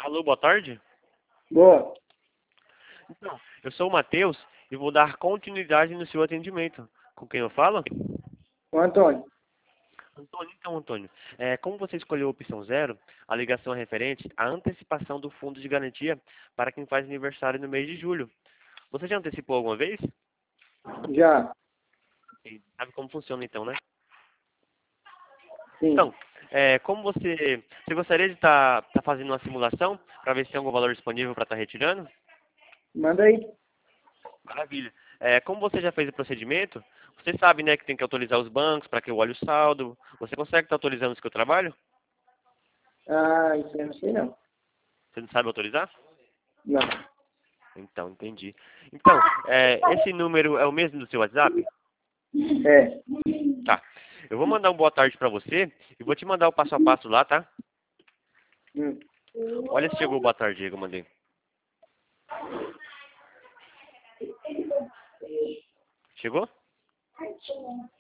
Alô, boa tarde. Boa. Então, eu sou o Matheus e vou dar continuidade no seu atendimento. Com quem eu falo? O Antônio. Antônio, então, Antônio. Como você escolheu a opção zero, a ligação é referente à antecipação do fundo de garantia para quem faz aniversário no mês de julho. Você já antecipou alguma vez? Já. Sim. Sabe como funciona então, né? Sim. Então, como você gostaria de estar fazendo uma simulação para ver se tem algum valor disponível para estar retirando? Manda aí. Maravilha. Como você já fez o procedimento, você sabe, né, que tem que autorizar os bancos para que eu olhe o saldo. Você consegue estar autorizando isso que eu trabalho? Ah, isso eu não sei não. Você não sabe autorizar? Não. Então, entendi. Então, esse número é o mesmo do seu WhatsApp? É. Tá. Eu vou mandar um boa tarde para você e vou te mandar o passo a passo lá, tá? Hum. Olha se chegou o boa tarde aí que eu mandei. Chegou?